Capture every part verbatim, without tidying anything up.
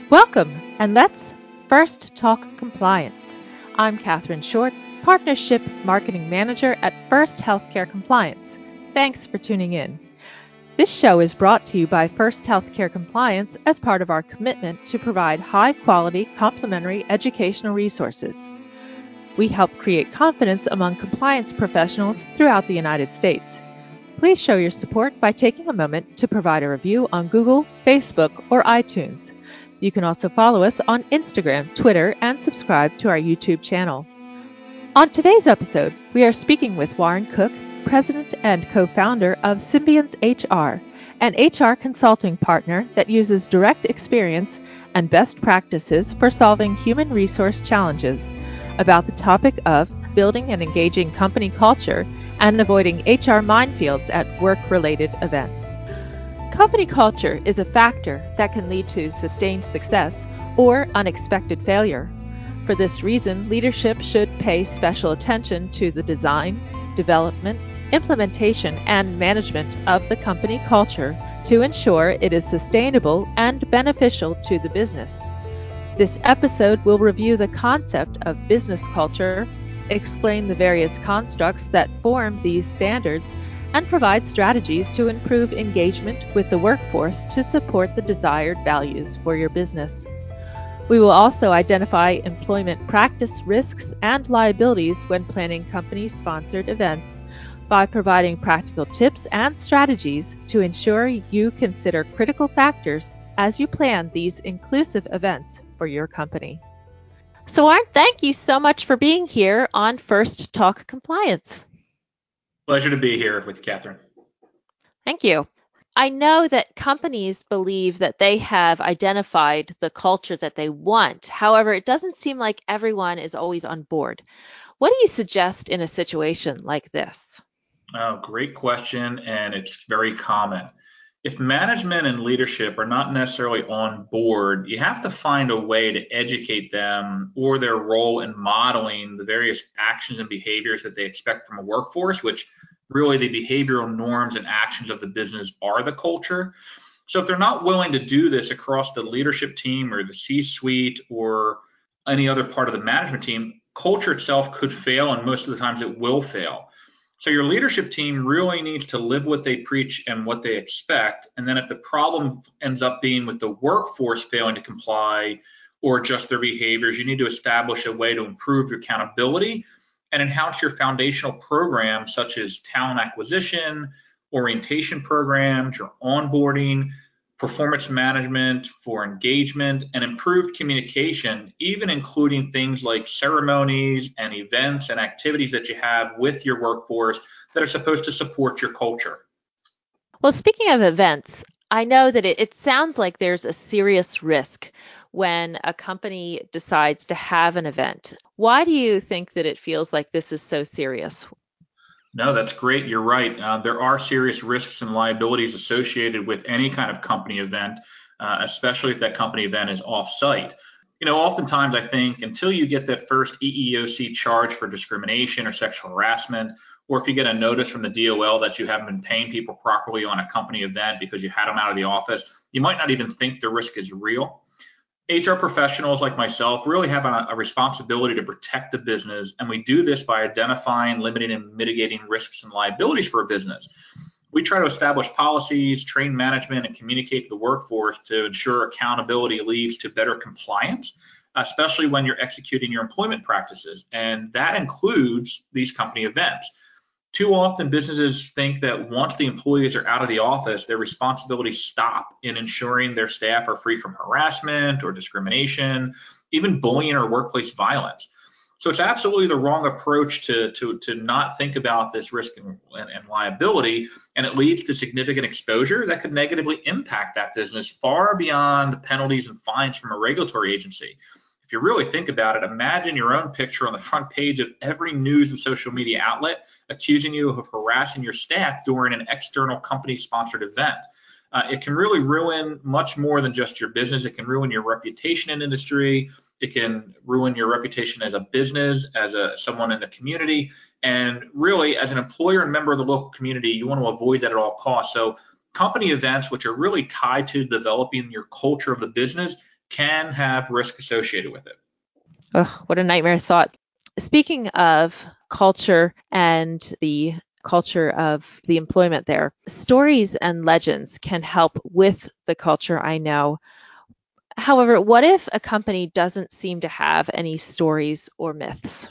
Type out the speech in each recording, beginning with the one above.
Welcome, and let's first talk compliance. I'm Katherine Short, Partnership Marketing Manager at First Healthcare Compliance. Thanks for tuning in. This show is brought to you by First Healthcare Compliance as part of our commitment to provide high-quality, complementary educational resources. We help create confidence among compliance professionals throughout the United States. Please show your support by taking a moment to provide a review on Google, Facebook, or iTunes. You can also follow us on Instagram, Twitter, and subscribe to our YouTube channel. On today's episode, we are speaking with Warren Cook, President and co-founder of Symbiance H R, an H R consulting partner that uses direct experience and best practices for solving human resource challenges, about the topic of building and engaging company culture and avoiding H R minefields at work-related events. Company culture is a factor that can lead to sustained success or unexpected failure. For this reason, leadership should pay special attention to the design, development, implementation, and management of the company culture to ensure it is sustainable and beneficial to the business. This episode will review the concept of business culture, explain the various constructs that form these standards, and provide strategies to improve engagement with the workforce to support the desired values for your business. We will also identify employment practice risks and liabilities when planning company-sponsored events by providing practical tips and strategies to ensure you consider critical factors as you plan these inclusive events for your company. So, Warren, thank you so much for being here on First Talk Compliance. Pleasure to be here with Katherine. Thank you. I know that companies believe that they have identified the culture that they want. However, it doesn't seem like everyone is always on board. What do you suggest in a situation like this? Oh, great question, and it's very common. If management and leadership are not necessarily on board, you have to find a way to educate them or their role in modeling the various actions and behaviors that they expect from a workforce, which really the behavioral norms and actions of the business are the culture. So if they're not willing to do this across the leadership team or the C-suite or any other part of the management team, culture itself could fail, and most of the times it will fail. So your leadership team really needs to live what they preach and what they expect. And then if the problem ends up being with the workforce failing to comply or adjust their behaviors, you need to establish a way to improve your accountability and enhance your foundational programs such as talent acquisition, orientation programs, your onboarding, performance management for engagement, and improved communication, even including things like ceremonies and events and activities that you have with your workforce that are supposed to support your culture. Well, speaking of events, I know that it, it sounds like there's a serious risk when a company decides to have an event. Why do you think that it feels like this is so serious? No, that's great. You're right. Uh, there are serious risks and liabilities associated with any kind of company event, uh, especially if that company event is off-site. You know, oftentimes I think until you get that first E E O C charge for discrimination or sexual harassment, or if you get a notice from the D O L that you haven't been paying people properly on a company event because you had them out of the office, you might not even think the risk is real. H R professionals like myself really have a, a responsibility to protect the business, and we do this by identifying, limiting, and mitigating risks and liabilities for a business. We try to establish policies, train management, and communicate to the workforce to ensure accountability leads to better compliance, especially when you're executing your employment practices, and that includes these company events. Too often, businesses think that once the employees are out of the office, their responsibilities stop in ensuring their staff are free from harassment or discrimination, even bullying or workplace violence. So it's absolutely the wrong approach to, to, to not think about this risk and, and, and liability, and it leads to significant exposure that could negatively impact that business far beyond the penalties and fines from a regulatory agency. If you really think about it, imagine your own picture on the front page of every news and social media outlet accusing you of harassing your staff during an external company-sponsored event. Uh, it can really ruin much more than just your business. It can ruin your reputation in industry. It can ruin your reputation as a business, as a someone in the community. And really, as an employer and member of the local community, you want to avoid that at all costs. So company events, which are really tied to developing your culture of the business, can have risk associated with it. Oh, what a nightmare thought. Speaking of culture and the culture of the employment there, stories and legends can help with the culture, I know. However, what if a company doesn't seem to have any stories or myths?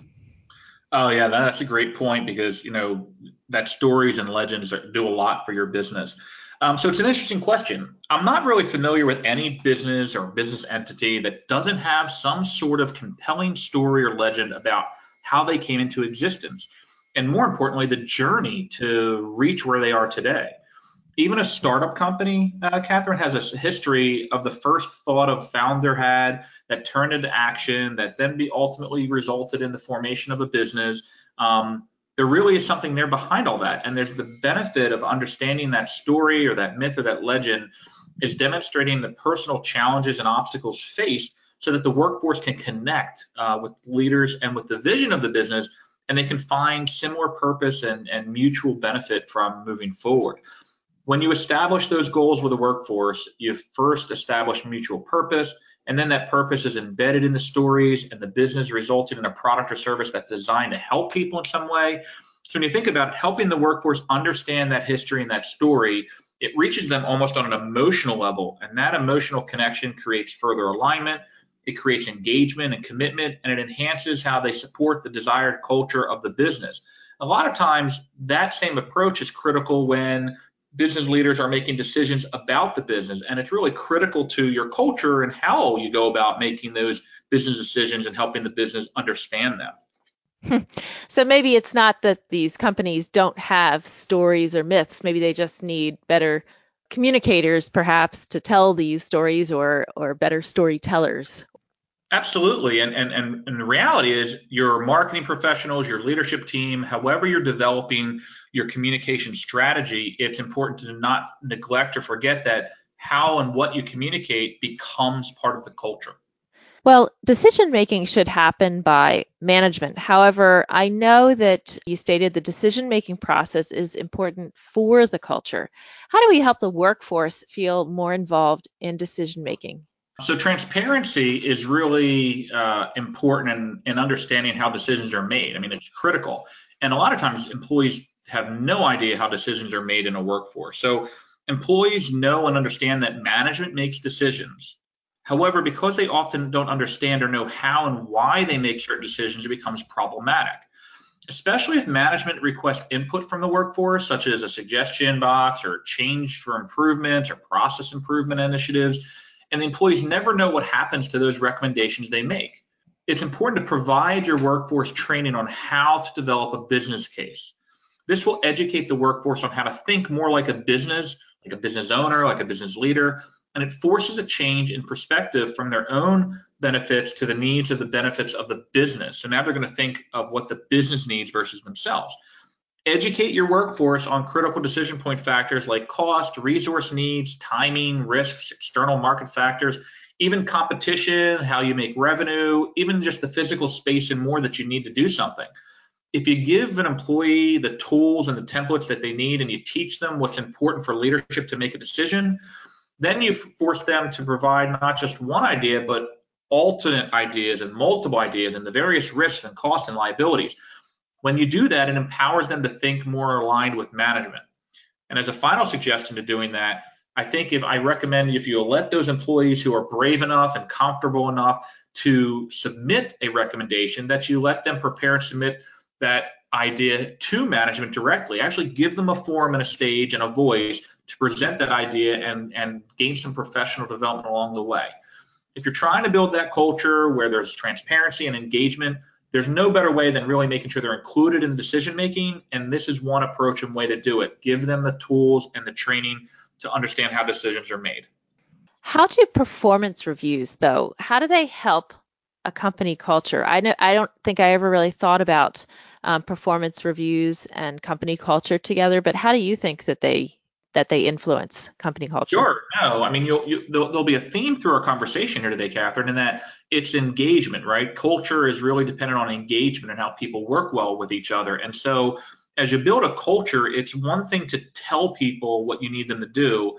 Oh yeah, that's a great point because you know that stories and legends are, do a lot for your business. Um, so it's an interesting question. I'm not really familiar with any business or business entity that doesn't have some sort of compelling story or legend about how they came into existence, and more importantly, the journey to reach where they are today. Even a startup company, uh, Catherine, has a history of the first thought a founder had that turned into action, that then be ultimately resulted in the formation of a business. Um, there really is something there behind all that, and there's the benefit of understanding that story or that myth or that legend is demonstrating the personal challenges and obstacles faced, so that the workforce can connect uh, with leaders and with the vision of the business, and they can find similar purpose and, and mutual benefit from moving forward. When you establish those goals with a workforce, you first establish mutual purpose, and then that purpose is embedded in the stories and the business, resulting in a product or service that's designed to help people in some way. So when you think about helping the workforce understand that history and that story, it reaches them almost on an emotional level, and that emotional connection creates further alignment. It creates engagement and commitment, and it enhances how they support the desired culture of the business. A lot of times, that same approach is critical when business leaders are making decisions about the business, and it's really critical to your culture and how you go about making those business decisions and helping the business understand them. So maybe it's not that these companies don't have stories or myths. Maybe they just need better communicators, perhaps, to tell these stories, or or better storytellers. Absolutely. And, and, and, and the reality is your marketing professionals, your leadership team, however you're developing your communication strategy, it's important to not neglect or forget that how and what you communicate becomes part of the culture. Well, decision making should happen by management. However, I know that you stated the decision making process is important for the culture. How do we help the workforce feel more involved in decision making? So transparency is really uh, important in, in understanding how decisions are made. I mean, it's critical. And a lot of times employees have no idea how decisions are made in a workforce. So employees know and understand that management makes decisions. However, because they often don't understand or know how and why they make certain decisions, it becomes problematic, especially if management requests input from the workforce, such as a suggestion box or change for improvements or process improvement initiatives, and the employees never know what happens to those recommendations they make. It's important to provide your workforce training on how to develop a business case. This will educate the workforce on how to think more like a business, like a business owner, like a business leader, and it forces a change in perspective from their own benefits to the needs of the benefits of the business. So now they're going to think of what the business needs versus themselves. Educate your workforce on critical decision point factors like cost, resource needs, timing, risks, external market factors, even competition, how you make revenue, even just the physical space and more that you need to do something. If you give an employee the tools and the templates that they need, and you teach them what's important for leadership to make a decision, then you force them to provide not just one idea, but alternate ideas and multiple ideas and the various risks and costs and liabilities. When you do that, it empowers them to think more aligned with management. And as a final suggestion to doing that, I think if I recommend if you let those employees who are brave enough and comfortable enough to submit a recommendation, that you let them prepare and submit that idea to management directly. Actually give them a forum and a stage and a voice to present that idea and, and gain some professional development along the way. If you're trying to build that culture where there's transparency and engagement, there's no better way than really making sure they're included in the decision making. And this is one approach and way to do it. Give them the tools and the training to understand how decisions are made. How do performance reviews, though, how do they help a company culture? I know I don't think I ever really thought about um, performance reviews and company culture together, but how do you think that they that they influence company culture? Sure. No, I mean, you'll, you, there'll, there'll be a theme through our conversation here today, Catherine, in that it's engagement, right? Culture is really dependent on engagement and how people work well with each other. And so as you build a culture, it's one thing to tell people what you need them to do.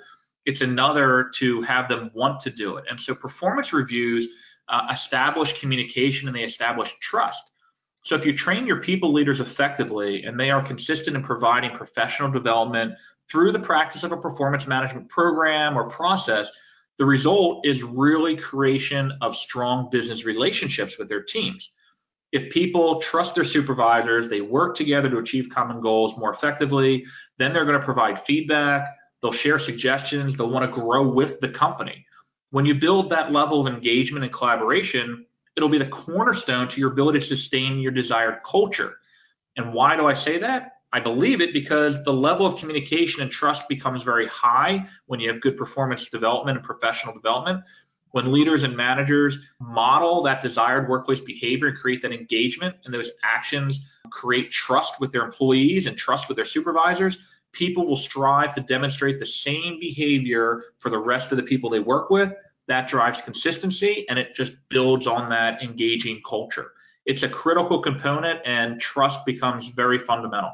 It's another to have them want to do it. And so performance reviews uh, establish communication and they establish trust. So if you train your people leaders effectively and they are consistent in providing professional development through the practice of a performance management program or process, the result is really creation of strong business relationships with their teams. If people trust their supervisors, they work together to achieve common goals more effectively, then they're going to provide feedback, they'll share suggestions, they'll want to grow with the company. When you build that level of engagement and collaboration, it'll be the cornerstone to your ability to sustain your desired culture. And why do I say that? I believe it because the level of communication and trust becomes very high when you have good performance development and professional development. When leaders and managers model that desired workplace behavior and create that engagement, and those actions create trust with their employees and trust with their supervisors, people will strive to demonstrate the same behavior for the rest of the people they work with. That drives consistency and it just builds on that engaging culture. It's a critical component and trust becomes very fundamental.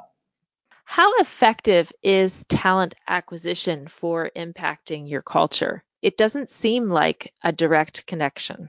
How effective is talent acquisition for impacting your culture? It doesn't seem like a direct connection.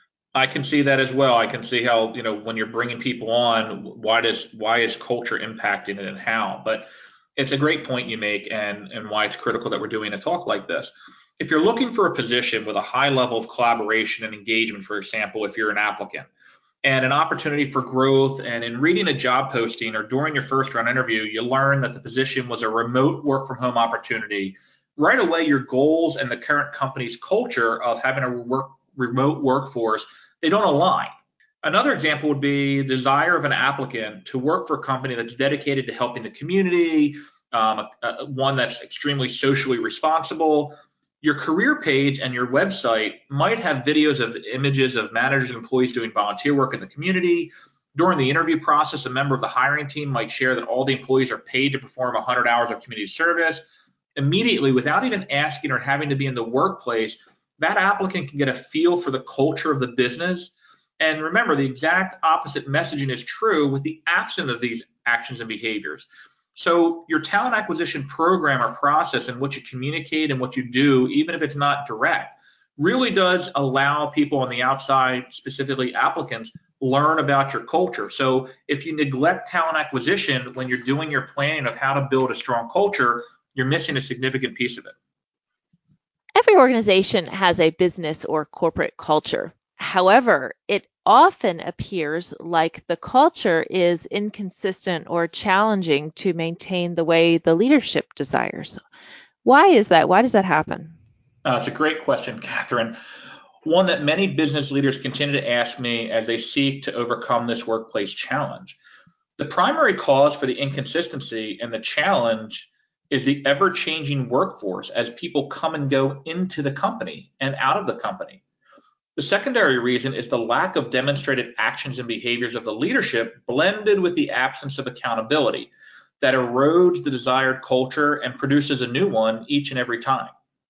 I can see that as well. I can see how, you know, when you're bringing people on, why does why is culture impacting it and how? But it's a great point you make and and why it's critical that we're doing a talk like this. If you're looking for a position with a high level of collaboration and engagement, for example, if you're an applicant, and an opportunity for growth, and in reading a job posting or during your first round interview, you learn that the position was a remote work from home opportunity, right away your goals and the current company's culture of having a work, remote workforce, they don't align. Another example would be the desire of an applicant to work for a company that's dedicated to helping the community, um, uh, one that's extremely socially responsible. Your career page and your website might have videos of images of managers and employees doing volunteer work in the community. During the interview process, a member of the hiring team might share that all the employees are paid to perform one hundred hours of community service. Immediately, without even asking or having to be in the workplace, that applicant can get a feel for the culture of the business. And remember, the exact opposite messaging is true with the absence of these actions and behaviors. So your talent acquisition program or process and what you communicate and what you do, even if it's not direct, really does allow people on the outside, specifically applicants, learn about your culture. So if you neglect talent acquisition when you're doing your planning of how to build a strong culture, you're missing a significant piece of it. Every organization has a business or corporate culture. However, it often appears like the culture is inconsistent or challenging to maintain the way the leadership desires. Why is that? Why does that happen? Uh, it's a great question, Catherine. One that many business leaders continue to ask me as they seek to overcome this workplace challenge. The primary cause for the inconsistency and the challenge is the ever-changing workforce as people come and go into the company and out of the company. The secondary reason is the lack of demonstrated actions and behaviors of the leadership blended with the absence of accountability that erodes the desired culture and produces a new one each and every time.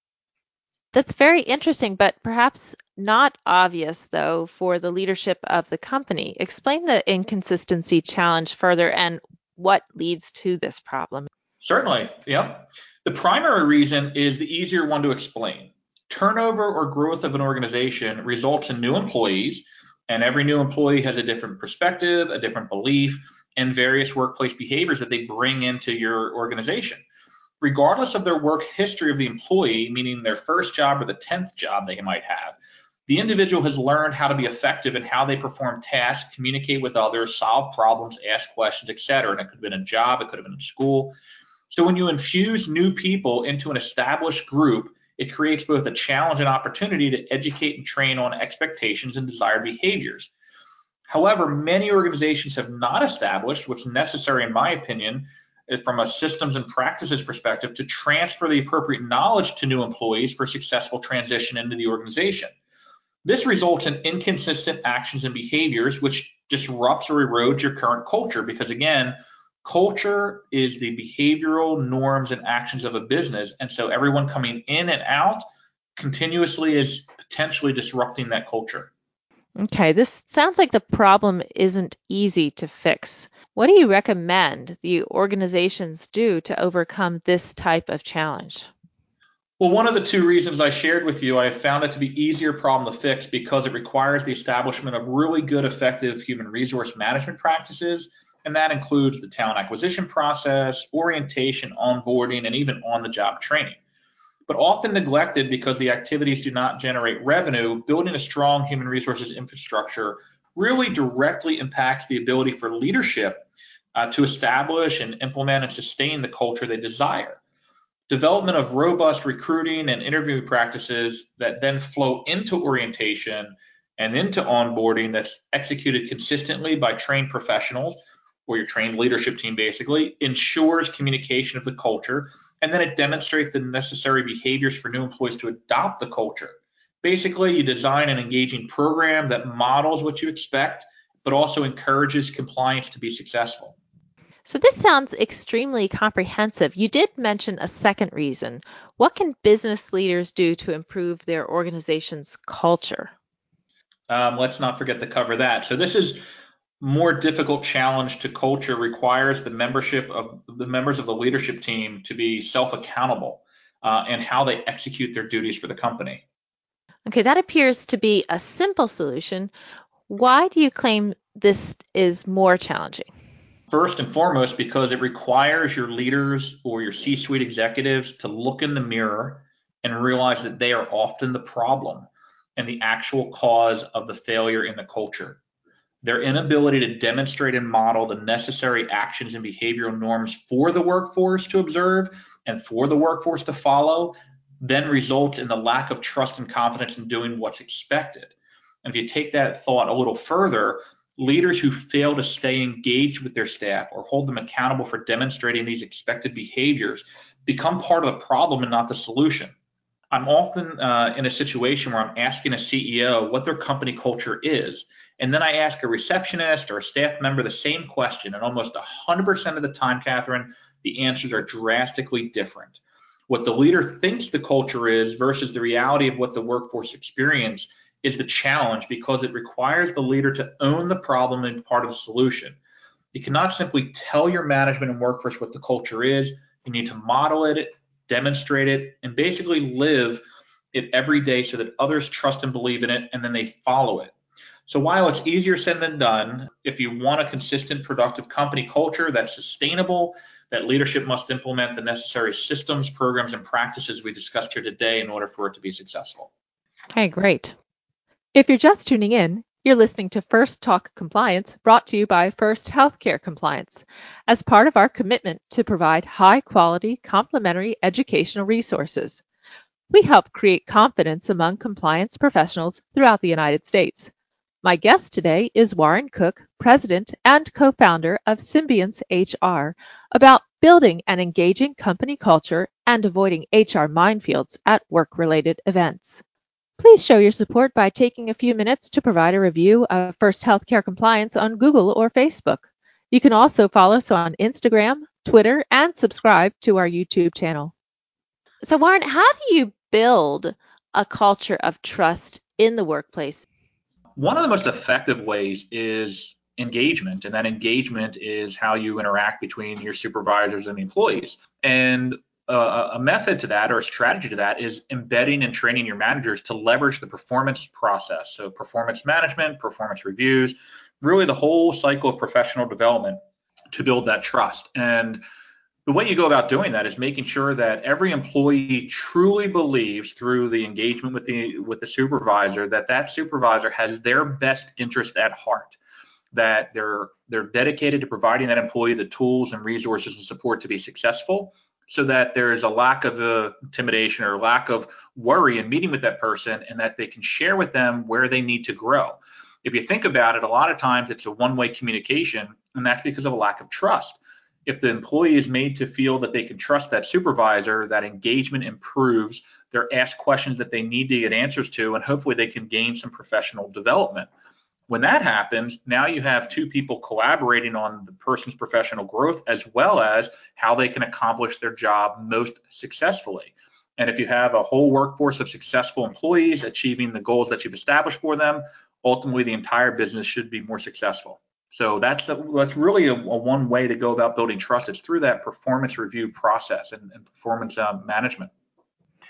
That's very interesting, but perhaps not obvious, though, for the leadership of the company. Explain the inconsistency challenge further and what leads to this problem. Certainly, yep. The primary reason is the easier one to explain. Turnover or growth of an organization results in new employees, and every new employee has a different perspective, a different belief, and various workplace behaviors that they bring into your organization. Regardless of their work history of the employee, meaning their first job or the tenth job they might have, the individual has learned how to be effective in how they perform tasks, communicate with others, solve problems, ask questions, et cetera. And it could have been a job, it could have been in school. So when you infuse new people into an established group, it creates both a challenge and opportunity to educate and train on expectations and desired behaviors. However, many organizations have not established what's necessary, in my opinion, from a systems and practices perspective, to transfer the appropriate knowledge to new employees for successful transition into the organization. This results in inconsistent actions and behaviors, which disrupts or erodes your current culture because, again, culture is the behavioral norms and actions of a business. And so everyone coming in and out continuously is potentially disrupting that culture. Okay, this sounds like the problem isn't easy to fix. What do you recommend the organizations do to overcome this type of challenge? Well, one of the two reasons I shared with you, I have found it to be easier problem to fix because it requires the establishment of really good, effective human resource management practices. And that includes the talent acquisition process, orientation, onboarding, and even on-the-job training. But often neglected because the activities do not generate revenue, building a strong human resources infrastructure really directly impacts the ability for leadership uh, to establish and implement and sustain the culture they desire. Development of robust recruiting and interviewing practices that then flow into orientation and into onboarding that's executed consistently by trained professionals or your trained leadership team basically ensures communication of the culture, and then it demonstrates the necessary behaviors for new employees to adopt the culture. Basically, you design an engaging program that models what you expect, but also encourages compliance to be successful. So this sounds extremely comprehensive. You did mention a second reason. What can business leaders do to improve their organization's culture? Um, let's not forget to cover that. So this is more difficult challenge to culture requires the membership of the members of the leadership team to be self-accountable uh, and how they execute their duties for the company. Okay, that appears to be a simple solution. Why do you claim this is more challenging? First and foremost, because it requires your leaders or your C-suite executives to look in the mirror and realize that they are often the problem and the actual cause of the failure in the culture. Their inability to demonstrate and model the necessary actions and behavioral norms for the workforce to observe and for the workforce to follow then results in the lack of trust and confidence in doing what's expected. And if you take that thought a little further, leaders who fail to stay engaged with their staff or hold them accountable for demonstrating these expected behaviors become part of the problem and not the solution. I'm often uh, in a situation where I'm asking a C E O what their company culture is, and then I ask a receptionist or a staff member the same question, and almost one hundred percent of the time, Catherine, the answers are drastically different. What the leader thinks the culture is versus the reality of what the workforce experience is the challenge because it requires the leader to own the problem and part of the solution. You cannot simply tell your management and workforce what the culture is. You need to model it, demonstrate it, and basically live it every day so that others trust and believe in it, and then they follow it. So while it's easier said than done, if you want a consistent, productive company culture that's sustainable, that leadership must implement the necessary systems, programs, and practices we discussed here today in order for it to be successful. Okay, great. If you're just tuning in, you're listening to First Talk Compliance, brought to you by First Healthcare Compliance, as part of our commitment to provide high-quality, complementary educational resources. We help create confidence among compliance professionals throughout the United States. My guest today is Warren Cook, President and co-founder of Symbiance H R, about building an engaging company culture and avoiding H R minefields at work-related events. Please show your support by taking a few minutes to provide a review of First Healthcare Compliance on Google or Facebook. You can also follow us on Instagram, Twitter, and subscribe to our YouTube channel. So, Warren, how do you build a culture of trust in the workplace? One of the most effective ways is engagement, and that engagement is how you interact between your supervisors and the employees. And uh, a method to that or a strategy to that is embedding and training your managers to leverage the performance process. So performance management, performance reviews, really the whole cycle of professional development to build that trust. And the way you go about doing that is making sure that every employee truly believes through the engagement with the with the supervisor that that supervisor has their best interest at heart, that they're they're dedicated to providing that employee the tools and resources and support to be successful, so that there is a lack of uh, intimidation or lack of worry in meeting with that person, and that they can share with them where they need to grow. If you think about it, a lot of times it's a one-way communication, and that's because of a lack of trust. If the employee is made to feel that they can trust that supervisor, that engagement improves. They're asked questions that they need to get answers to, and hopefully they can gain some professional development. When that happens, now you have two people collaborating on the person's professional growth as well as how they can accomplish their job most successfully. And if you have a whole workforce of successful employees achieving the goals that you've established for them, ultimately the entire business should be more successful. So that's a, that's really a, a one way to go about building trust. It's through that performance review process and, and performance um, management.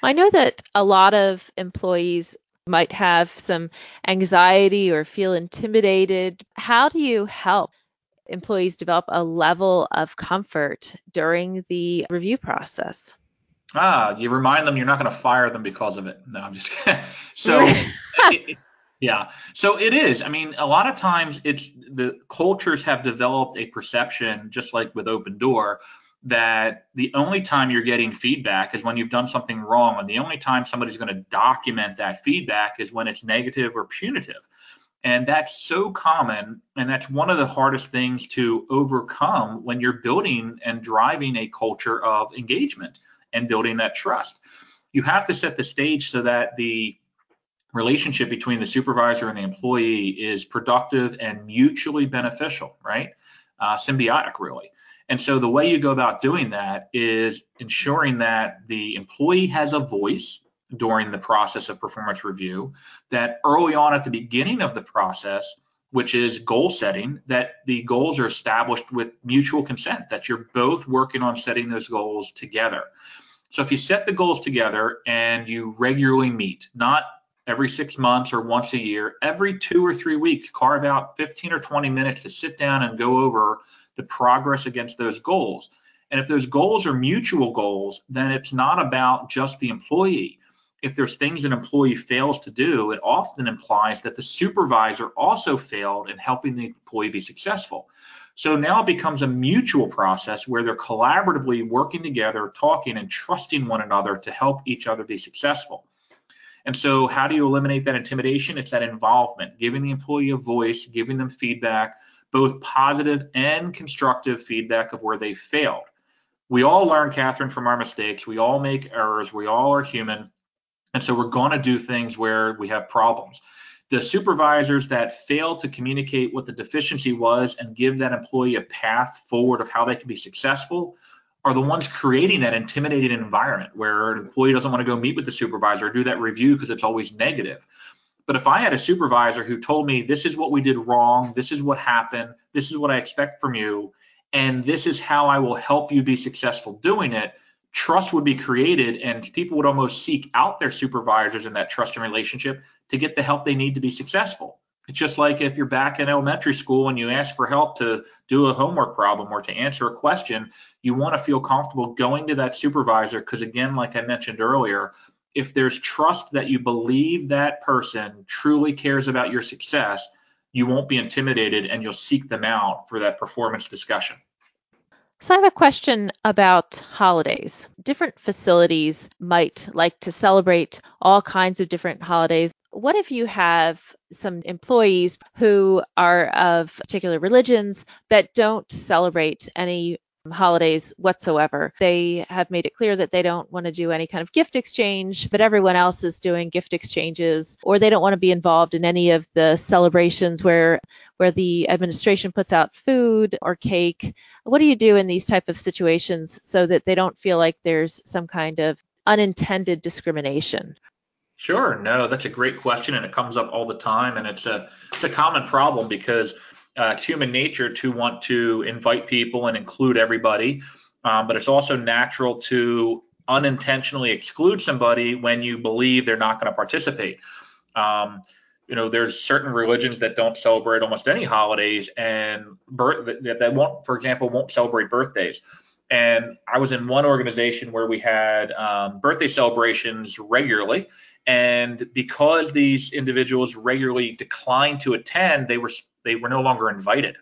I know that a lot of employees might have some anxiety or feel intimidated. How do you help employees develop a level of comfort during the review process? Ah, you remind them you're not going to fire them because of it. No, I'm just kidding. So, Right. it, it- yeah. So it is. I mean, a lot of times it's the cultures have developed a perception, just like with Open Door, that the only time you're getting feedback is when you've done something wrong, and the only time somebody's going to document that feedback is when it's negative or punitive. And that's so common, and that's one of the hardest things to overcome when you're building and driving a culture of engagement and building that trust. You have to set the stage so that the relationship between the supervisor and the employee is productive and mutually beneficial, right? Uh, symbiotic, really. And so the way you go about doing that is ensuring that the employee has a voice during the process of performance review, that early on at the beginning of the process, which is goal setting, that the goals are established with mutual consent, that you're both working on setting those goals together. So if you set the goals together and you regularly meet, not every six months or once a year, every two or three weeks, carve out fifteen or twenty minutes to sit down and go over the progress against those goals. And if those goals are mutual goals, then it's not about just the employee. If there's things an employee fails to do, it often implies that the supervisor also failed in helping the employee be successful. So now it becomes a mutual process where they're collaboratively working together, talking and trusting one another to help each other be successful. And so how do you eliminate that intimidation? It's that involvement, giving the employee a voice, giving them feedback, both positive and constructive feedback of where they failed. We all learn, Catherine, from our mistakes. We all make errors. We all are human. And so we're going to do things where we have problems. The supervisors that fail to communicate what the deficiency was and give that employee a path forward of how they can be successful are the ones creating that intimidating environment where an employee doesn't want to go meet with the supervisor or do that review because it's always negative. But if I had a supervisor who told me, this is what we did wrong, this is what happened, this is what I expect from you, and this is how I will help you be successful doing it, trust would be created and people would almost seek out their supervisors in that trusting relationship to get the help they need to be successful. It's just like if you're back in elementary school and you ask for help to do a homework problem or to answer a question, you want to feel comfortable going to that supervisor because, again, like I mentioned earlier, if there's trust that you believe that person truly cares about your success, you won't be intimidated and you'll seek them out for that performance discussion. So I have a question about holidays. Different facilities might like to celebrate all kinds of different holidays. What if you have some employees who are of particular religions that don't celebrate any holidays whatsoever? They have made it clear that they don't want to do any kind of gift exchange, but everyone else is doing gift exchanges, or they don't want to be involved in any of the celebrations where where the administration puts out food or cake. What do you do in these type of situations so that they don't feel like there's some kind of unintended discrimination? Sure. No, that's a great question, and it comes up all the time, and it's a it's a common problem because uh, it's human nature to want to invite people and include everybody, um, but it's also natural to unintentionally exclude somebody when you believe they're not going to participate. Um, you know, there's certain religions that don't celebrate almost any holidays, and birth that, that won't, for example, won't celebrate birthdays. And I was in one organization where we had um, birthday celebrations regularly. And because these individuals regularly declined to attend, they were they were no longer invited.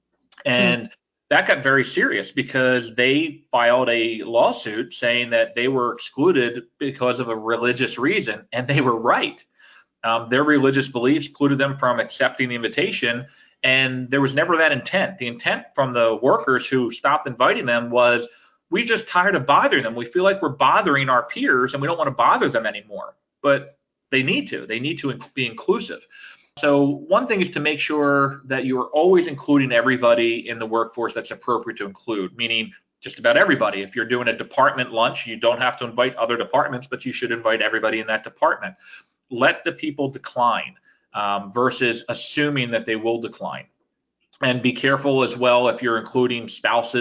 Hmm. And that got very serious because they filed a lawsuit saying that they were excluded because of a religious reason, and they were right. Um, their religious beliefs precluded them from accepting the invitation, and there was never that intent. The intent from the workers who stopped inviting them was, we just tired of bothering them. We feel like we're bothering our peers, and we don't want to bother them anymore. But they need to. They need to be inclusive. So one thing is to make sure that you're always including everybody in the workforce that's appropriate to include, meaning just about everybody. If you're doing a department lunch, you don't have to invite other departments, but you should invite everybody in that department. Let the people decline um, versus assuming that they will decline. And be careful as well if you're including spouses.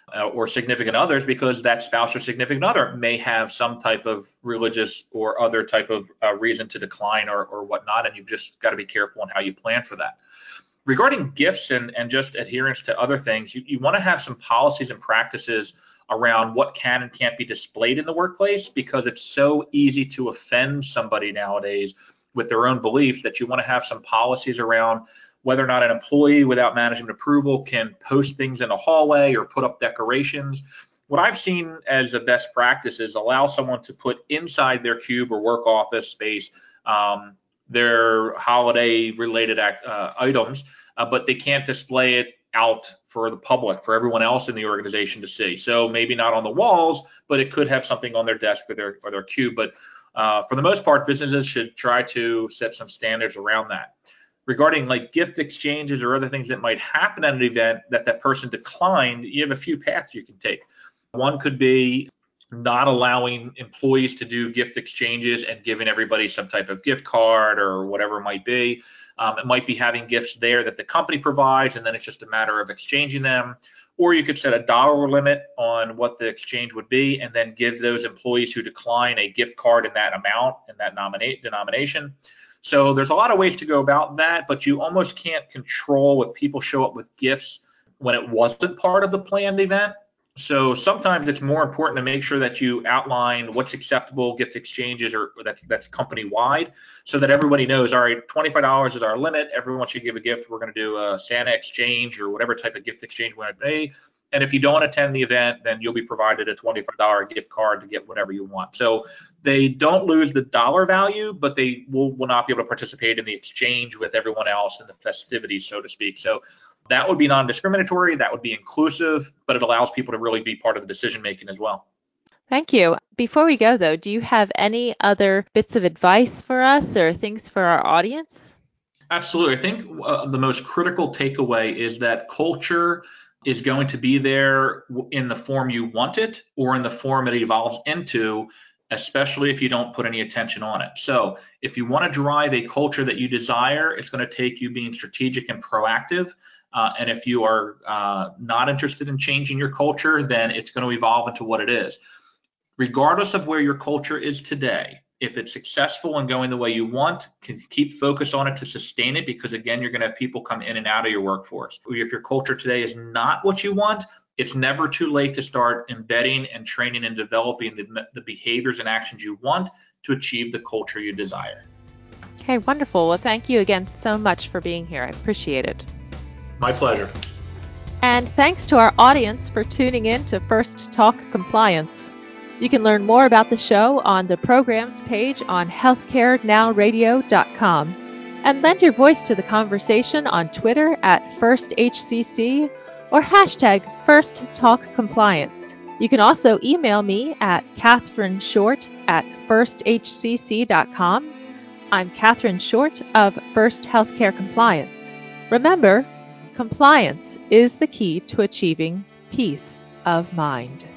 uh, or significant others, because that spouse or significant other may have some type of religious or other type of uh, reason to decline or, or whatnot, and you've just got to be careful on how you plan for that. Regarding gifts and, and just adherence to other things, you, you want to have some policies and practices around what can and can't be displayed in the workplace, because it's so easy to offend somebody nowadays with their own beliefs that you want to have some policies around whether or not an employee without management approval can post things in a hallway or put up decorations. What I've seen as a best practice is allow someone to put inside their cube or work office space um, their holiday related uh, items, uh, but they can't display it out for the public, for everyone else in the organization to see. So maybe not on the walls, but it could have something on their desk or their or their cube. But uh, for the most part, businesses should try to set some standards around that. Regarding like gift exchanges or other things that might happen at an event that that person declined, you have a few paths you can take. One could be not allowing employees to do gift exchanges and giving everybody some type of gift card or whatever it might be. Um, it might be having gifts there that the company provides, and then it's just a matter of exchanging them. Or you could set a dollar limit on what the exchange would be, and then give those employees who decline a gift card in that amount, in that nominate denomination. So there's a lot of ways to go about that, but you almost can't control if people show up with gifts when it wasn't part of the planned event. So sometimes it's more important to make sure that you outline what's acceptable gift exchanges, or that's that's company wide, so that everybody knows, all right, twenty-five dollars is our limit. Everyone should give a gift. We're going to do a Santa exchange or whatever type of gift exchange we want to be. And if you don't attend the event, then you'll be provided a twenty-five dollars gift card to get whatever you want. So they don't lose the dollar value, but they will, will not be able to participate in the exchange with everyone else in the festivities, so to speak. So that would be non-discriminatory, that would be inclusive, but it allows people to really be part of the decision making as well. Thank you. Before we go, though, do you have any other bits of advice for us or things for our audience? Absolutely. I think uh, the most critical takeaway is that culture is going to be there in the form you want it or in the form it evolves into, especially if you don't put any attention on it. So if you want to drive a culture that you desire, it's going to take you being strategic and proactive. Uh, and if you are uh, not interested in changing your culture, then it's going to evolve into what it is. Regardless of where your culture is today, if it's successful and going the way you want, can keep focus on it to sustain it, because again, you're going to have people come in and out of your workforce. If your culture today is not what you want, it's never too late to start embedding and training and developing the, the behaviors and actions you want to achieve the culture you desire. Okay, wonderful. Well, thank you again so much for being here. I appreciate it. My pleasure. And thanks to our audience for tuning in to First Talk Compliance. You can learn more about the show on the programs page on healthcare now radio dot com, and lend your voice to the conversation on Twitter at First H C C or hashtag First Talk Compliance. You can also email me at Catherine Short at first h c c dot com. I'm Catherine Short of First Healthcare Compliance. Remember, compliance is the key to achieving peace of mind.